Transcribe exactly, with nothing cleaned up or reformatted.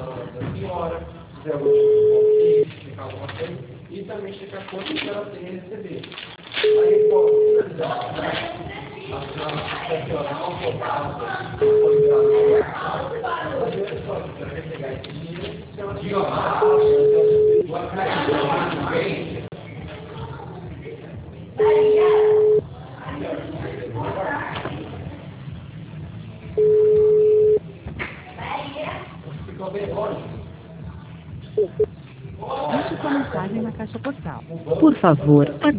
da senhora, se ela pode explicar alguma coisa, e também checar quanto que ela tem a receber. Aí pode finalizar, a senhora não votar, foi grave, às vezes só você vai pegar esse dinheiro, se ela diga lá, ficou bem longe. Deixe sua mensagem na caixa postal. Por favor,